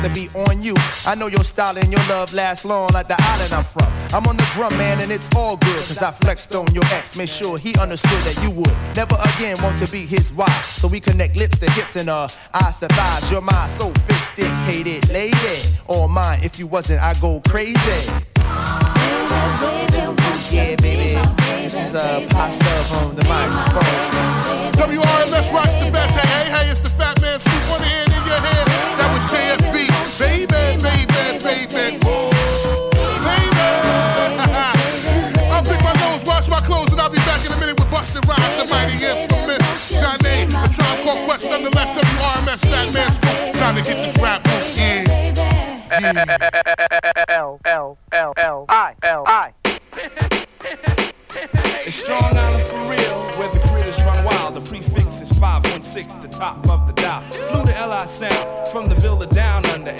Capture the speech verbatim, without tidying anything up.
to be on you. I know your style and your love lasts long like the island I'm from. I'm on the drum, man, and it's all good, cause I flexed on your ex. Made sure he understood that you would never again want to be his wife. So we connect lips to hips and uh, eyes to thighs. You're my sophisticated lady. All mine, if you wasn't, I go crazy. Yeah, baby, this is uh, pasta from the microphone. W R L S rocks the best. Hey, hey, hey, it's the Fat Man Scoop on the end in your head. That was J F B. Baby, baby, baby, oh, baby. I'll pick my nose, wash my clothes, and I'll be back in a minute with Bustin' Rhymes, the mighty infamous Johnny. A Tribe Called Quest, nonetheless, W R M S, Fat Man Scoop. Time to get this rap, yeah. Yeah. L, L, L, L.